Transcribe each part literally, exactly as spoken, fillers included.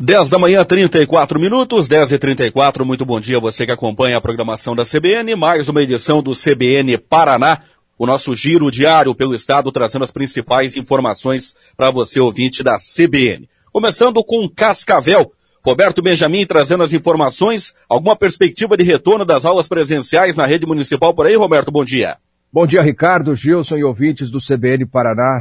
dez da manhã, trinta e quatro minutos, dez e trinta e quatro, muito bom dia a você que acompanha a programação da C B N, mais uma edição do C B N Paraná, o nosso giro diário pelo estado, trazendo as principais informações para você, ouvinte da C B N. Começando com Cascavel, Roberto Benjamin trazendo as informações, alguma perspectiva de retorno das aulas presenciais na rede municipal por aí, Roberto, bom dia. Bom dia, Ricardo, Gilson e ouvintes do C B N Paraná.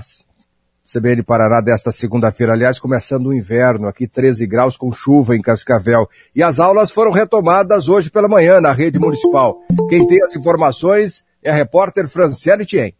C B N Paraná desta segunda-feira, aliás, começando o inverno, aqui treze graus com chuva em Cascavel. E as aulas foram retomadas hoje pela manhã na rede municipal. Quem tem as informações é a repórter Franciele Tien.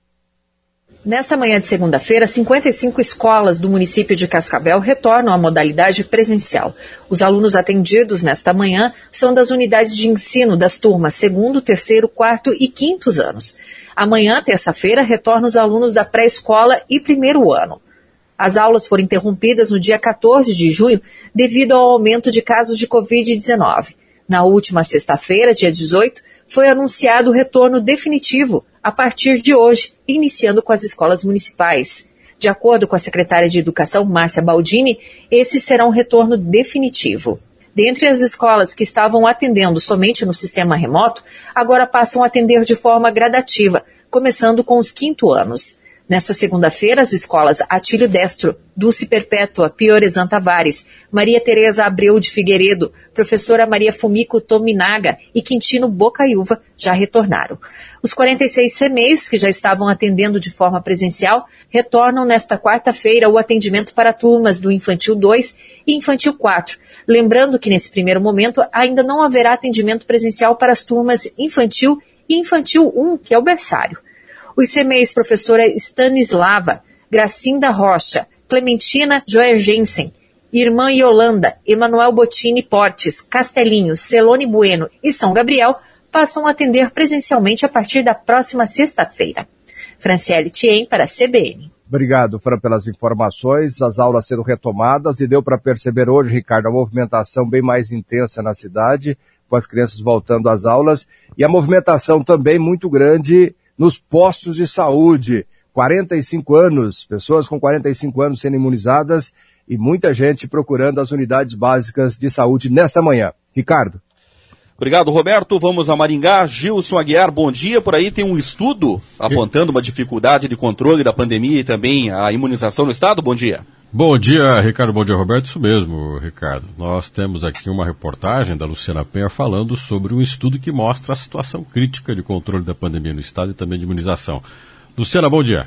Nesta manhã de segunda-feira, cinquenta e cinco escolas do município de Cascavel retornam à modalidade presencial. Os alunos atendidos nesta manhã são das unidades de ensino das turmas segundo, terceiro, quarto e quintos anos. Amanhã, terça-feira, retornam os alunos da pré-escola e primeiro ano. As aulas foram interrompidas no dia quatorze de junho devido ao aumento de casos de covid dezenove. Na última sexta-feira, dia dezoito, foi anunciado o retorno definitivo a partir de hoje, iniciando com as escolas municipais. De acordo com a secretária de Educação, Márcia Baldini, esse será um retorno definitivo. Dentre as escolas que estavam atendendo somente no sistema remoto, agora passam a atender de forma gradativa, começando com os quinto anos. Nesta segunda-feira, as escolas Atílio Destro, Dulce Perpétua, Pioresan Tavares, Maria Tereza Abreu de Figueiredo, Professora Maria Fumiko Tominaga e Quintino Bocaiúva já retornaram. Os quarenta e seis C M E Is, que já estavam atendendo de forma presencial, retornam nesta quarta-feira o atendimento para turmas do Infantil dois e Infantil quatro. Lembrando que nesse primeiro momento ainda não haverá atendimento presencial para as turmas Infantil e Infantil um, que é o berçário. Os C M E Is professora Stanislava, Gracinda Rocha, Clementina Joergensen, Irmã Yolanda, Emanuel Bottini Portes, Castelinho, Celone Bueno e São Gabriel passam a atender presencialmente a partir da próxima sexta-feira. Franciele Tien para a C B N. Obrigado, Fran, pelas informações. As aulas sendo retomadas e deu para perceber hoje, Ricardo, a movimentação bem mais intensa na cidade, com as crianças voltando às aulas, e a movimentação também muito grande nos postos de saúde. quarenta e cinco anos, pessoas com quarenta e cinco anos sendo imunizadas e muita gente procurando as unidades básicas de saúde nesta manhã. Ricardo. Obrigado, Roberto. Vamos a Maringá. Gilson Aguiar, bom dia. Por aí tem um estudo apontando uma dificuldade de controle da pandemia e também a imunização no estado. Bom dia. Bom dia, Ricardo. Bom dia, Roberto. Isso mesmo, Ricardo. Nós temos aqui uma reportagem da Luciana Penha falando sobre um estudo que mostra a situação crítica de controle da pandemia no estado e também de imunização. Luciana, bom dia.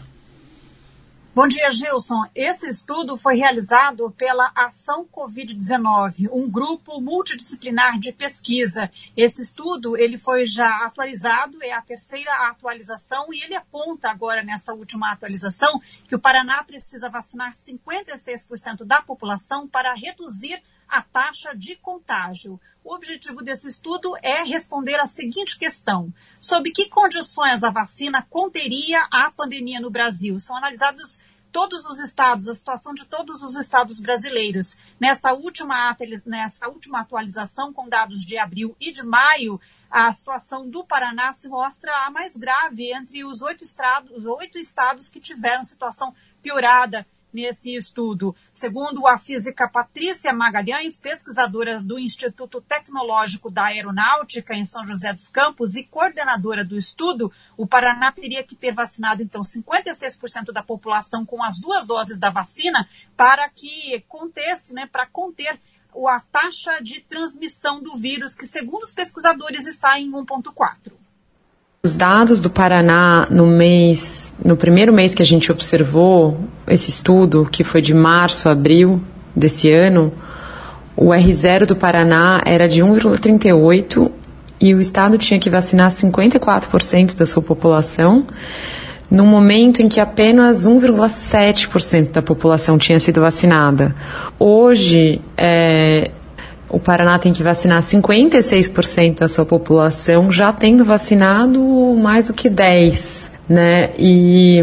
Bom dia, Gilson. Esse estudo foi realizado pela Ação covid dezenove, um grupo multidisciplinar de pesquisa. Esse estudo ele foi já atualizado, é a terceira atualização, e ele aponta agora, nesta última atualização, que o Paraná precisa vacinar cinquenta e seis por cento da população para reduzir a taxa de contágio. O objetivo desse estudo é responder a seguinte questão: sob que condições a vacina conteria a pandemia no Brasil? São analisados todos os estados, a situação de todos os estados brasileiros. Nesta última, nessa última atualização, com dados de abril e de maio, a situação do Paraná se mostra a mais grave entre os oito estados, os oito estados que tiveram situação piorada nesse estudo. Segundo a física Patrícia Magalhães, pesquisadora do Instituto Tecnológico da Aeronáutica em São José dos Campos e coordenadora do estudo, o Paraná teria que ter vacinado, então, cinquenta e seis por cento da população com as duas doses da vacina para que contesse, né, para conter a taxa de transmissão do vírus, que, segundo os pesquisadores, está em um vírgula quatro. Os dados do Paraná no mês, no primeiro mês que a gente observou esse estudo, que foi de março a abril desse ano, o R zero do Paraná era de um vírgula trinta e oito e o estado tinha que vacinar cinquenta e quatro por cento da sua população, no momento em que apenas um vírgula sete por cento da população tinha sido vacinada. Hoje, é, o Paraná tem que vacinar cinquenta e seis por cento da sua população, já tendo vacinado mais do que dez por cento, né? E,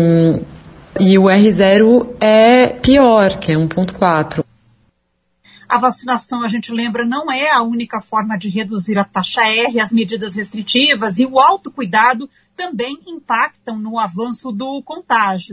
e o R zero é pior, que é um vírgula quatro. A vacinação, a gente lembra, não é a única forma de reduzir a taxa R, as medidas restritivas e o autocuidado também impactam no avanço do contágio.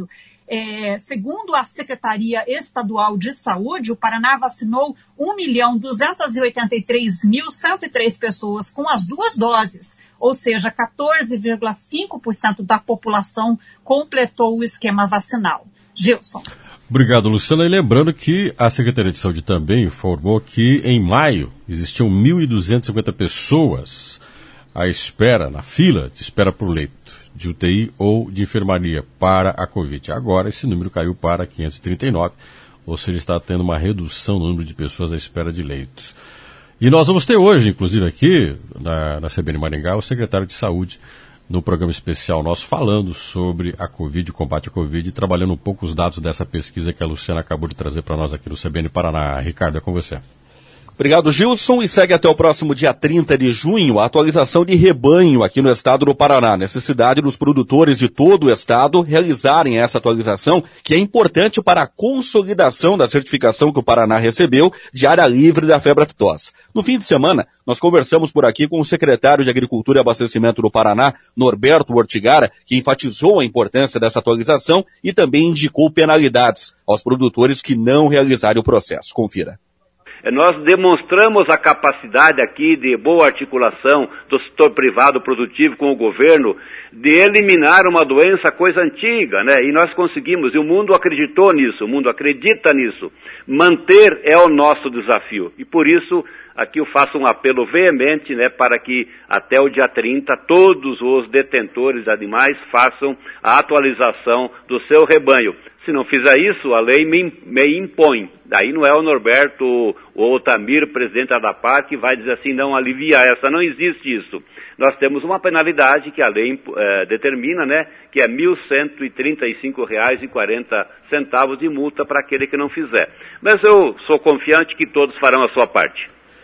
É, segundo a Secretaria Estadual de Saúde, o Paraná vacinou um milhão duzentos e oitenta e três mil cento e três pessoas com as duas doses, ou seja, quatorze vírgula cinco por cento da população completou o esquema vacinal. Gilson. Obrigado, Luciana. E lembrando que a Secretaria de Saúde também informou que em maio existiam mil e duzentas e cinquenta pessoas à espera, na fila de espera por leito de U T I ou de enfermaria para a Covid. Agora esse número caiu para quinhentos e trinta e nove, ou seja, está tendo uma redução no número de pessoas à espera de leitos. E nós vamos ter hoje, inclusive aqui na, na C B N Maringá, o secretário de Saúde no programa especial nosso falando sobre a Covid, o combate à Covid, e trabalhando um pouco os dados dessa pesquisa que a Luciana acabou de trazer para nós aqui no C B N Paraná. Ricardo, é com você. Obrigado, Gilson, e segue até o próximo dia trinta de junho a atualização de rebanho aqui no estado do Paraná. Necessidade dos produtores de todo o estado realizarem essa atualização, que é importante para a consolidação da certificação que o Paraná recebeu de área livre da febre aftosa. No fim de semana, nós conversamos por aqui com o secretário de Agricultura e Abastecimento do Paraná, Norberto Ortigara, que enfatizou a importância dessa atualização e também indicou penalidades aos produtores que não realizarem o processo. Confira. Nós demonstramos a capacidade aqui de boa articulação do setor privado produtivo com o governo de eliminar uma doença, coisa antiga, né? E nós conseguimos, e o mundo acreditou nisso, o mundo acredita nisso. Manter é o nosso desafio. E por isso, aqui eu faço um apelo veemente, né, para que até o dia trinta todos os detentores de animais façam a atualização do seu rebanho. Se não fizer isso, a lei me, me impõe. Daí não é o Norberto ou o Otamir, presidente da ADAPAR, que vai dizer assim, não aliviar essa. Não existe isso. Nós temos uma penalidade que a lei eh, determina, né, que é mil cento e trinta e cinco reais e quarenta centavos de multa para aquele que não fizer. Mas eu sou confiante que todos farão a sua parte.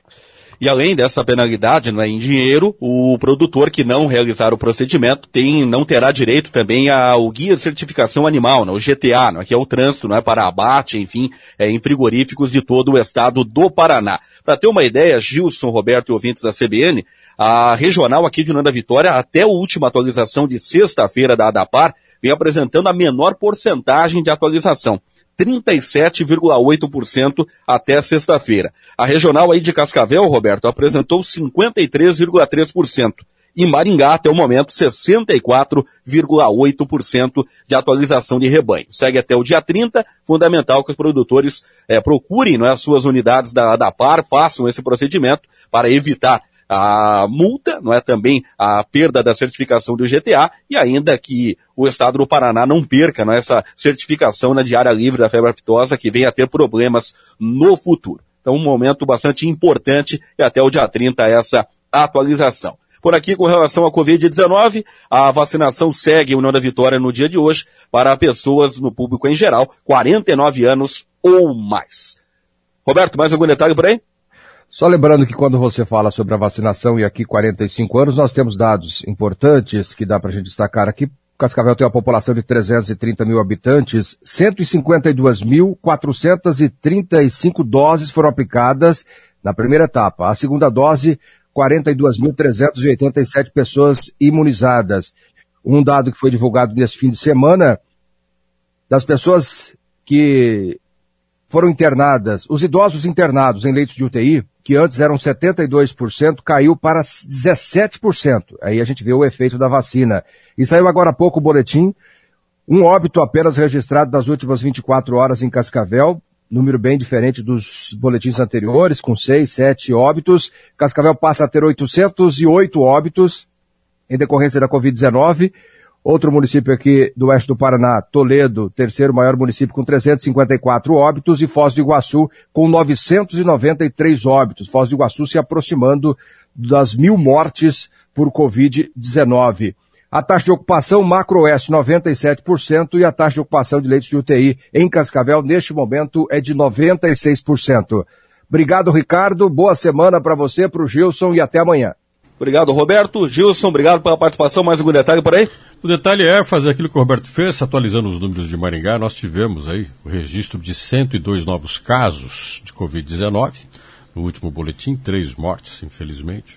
E além dessa penalidade, né, em dinheiro, o produtor que não realizar o procedimento tem, não terá direito também ao Guia de Certificação Animal, né, o G T A, né, que é o trânsito, né, para abate, enfim, é, em frigoríficos de todo o estado do Paraná. Para ter uma ideia, Gilson, Roberto e ouvintes da C B N, a regional aqui de Nanda Vitória, até a última atualização de sexta-feira da ADAPAR, vem apresentando a menor porcentagem de atualização. trinta e sete vírgula oito por cento até sexta-feira. A regional aí de Cascavel, Roberto, apresentou cinquenta e três vírgula três por cento. E Maringá, até o momento, sessenta e quatro vírgula oito por cento de atualização de rebanho. Segue até o dia trinta, fundamental que os produtores é, procurem, não é, as suas unidades da ADAPAR, façam esse procedimento para evitar a multa, não é, também a perda da certificação do G T A e ainda que o estado do Paraná não perca, não é, essa certificação na área livre da febre aftosa que venha a ter problemas no futuro. Então um momento bastante importante e até o dia trinta essa atualização. Por aqui, com relação à covid dezenove, a vacinação segue em União da Vitória no dia de hoje para pessoas no público em geral, quarenta e nove anos ou mais. Roberto, mais algum detalhe por aí? Só lembrando que quando você fala sobre a vacinação e aqui quarenta e cinco anos, nós temos dados importantes que dá para a gente destacar aqui. Cascavel tem uma população de trezentos e trinta mil habitantes, cento e cinquenta e dois mil quatrocentas e trinta e cinco doses foram aplicadas na primeira etapa. A segunda dose, quarenta e duas mil trezentas e oitenta e sete pessoas imunizadas. Um dado que foi divulgado nesse fim de semana, das pessoas que foram internadas, os idosos internados em leitos de U T I, que antes eram setenta e dois por cento, caiu para dezessete por cento. Aí a gente vê o efeito da vacina. E saiu agora há pouco o boletim, um óbito apenas registrado nas últimas vinte e quatro horas em Cascavel, número bem diferente dos boletins anteriores, com seis, sete óbitos. Cascavel passa a ter oitocentos e oito óbitos em decorrência da covid dezenove. Outro município aqui do oeste do Paraná, Toledo, terceiro maior município com trezentos e cinquenta e quatro óbitos, e Foz do Iguaçu com novecentos e noventa e três óbitos. Foz do Iguaçu se aproximando das mil mortes por covid dezenove. A taxa de ocupação macro-oeste noventa e sete por cento e a taxa de ocupação de leitos de U T I em Cascavel neste momento é de noventa e seis por cento. Obrigado, Ricardo. Boa semana para você, para o Gilson e até amanhã. Obrigado, Roberto. Gilson, obrigado pela participação. Mais algum detalhe por aí? O detalhe é fazer aquilo que o Roberto fez, atualizando os números de Maringá. Nós tivemos aí o registro de cento e dois novos casos de covid dezenove. No último boletim, três mortes, infelizmente.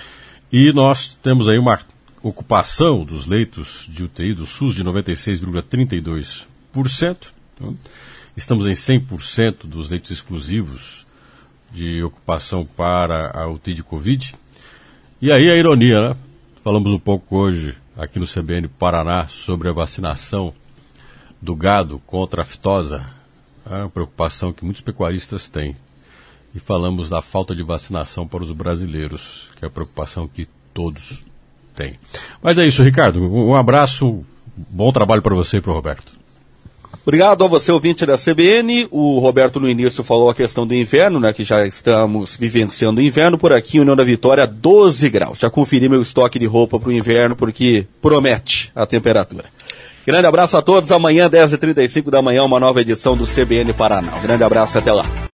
E nós temos aí uma ocupação dos leitos de U T I do SUS de noventa e seis vírgula trinta e dois por cento. Então, estamos em cem por cento dos leitos exclusivos de ocupação para a U T I de Covid. E aí a ironia, né? Falamos um pouco hoje aqui no C B N Paraná sobre a vacinação do gado contra a aftosa, é uma preocupação que muitos pecuaristas têm. E falamos da falta de vacinação para os brasileiros, que é a preocupação que todos têm. Mas é isso, Ricardo. Um abraço, bom trabalho para você e para o Roberto. Obrigado a você, ouvinte da C B N. O Roberto no início falou a questão do inverno, né, que já estamos vivenciando o inverno. Por aqui, União da Vitória, doze graus. Já conferi meu estoque de roupa para o inverno, porque promete a temperatura. Grande abraço a todos. Amanhã, dez e trinta e cinco da manhã, uma nova edição do C B N Paraná. Um grande abraço e até lá.